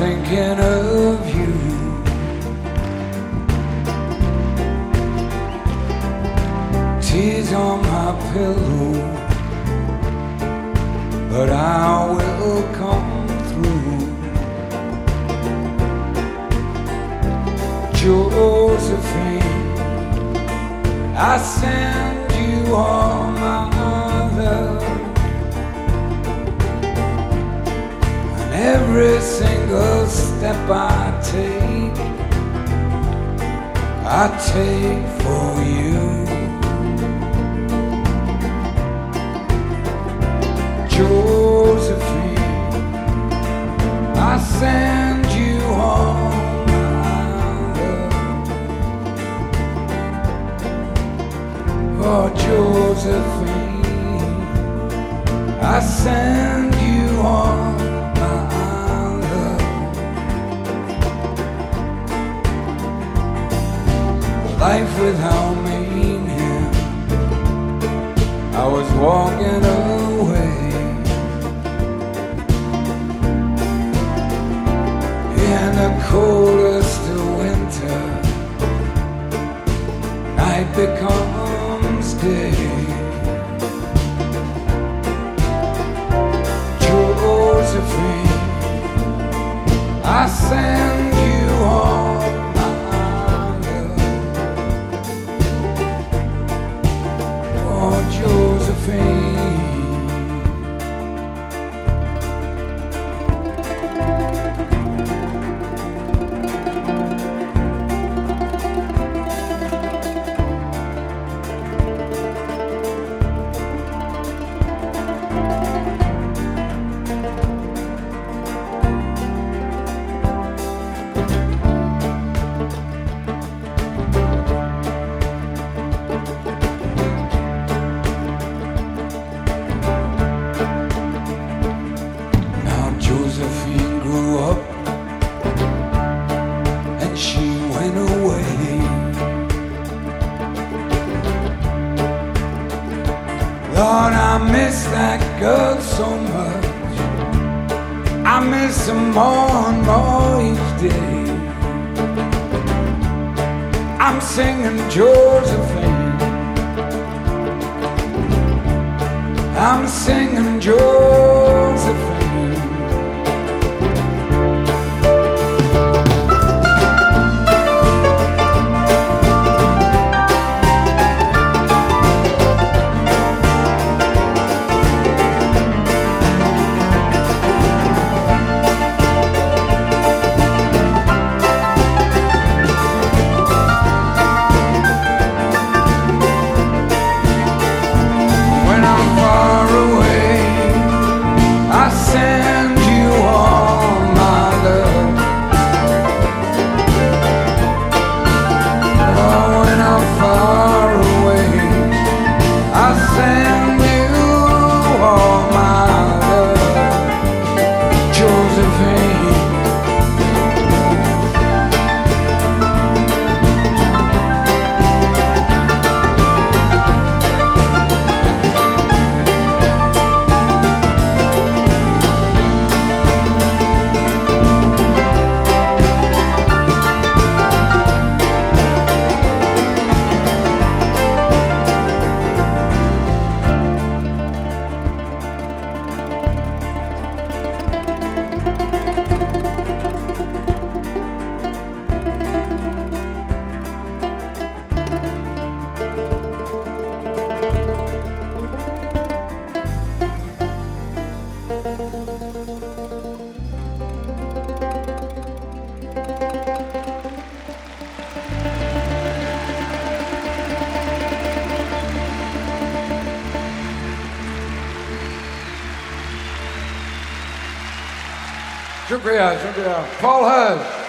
thinking of you. Tears on my pillow, but I will come through. Josephine, I send you all my love. Every single step I take for you. Josephine, I send you all my love. Oh, Josephine, I send you all. Life without meaning, I was walking away. In the coldest of winter, night becomes day. Josephine, I send you all. Josephine grew up and she went away. Lord, I miss that girl so much. I miss her more and more each day. I'm singing Josephine, I'm singing Josephine. शुक्रिया शुक्रिया Paul हर्ज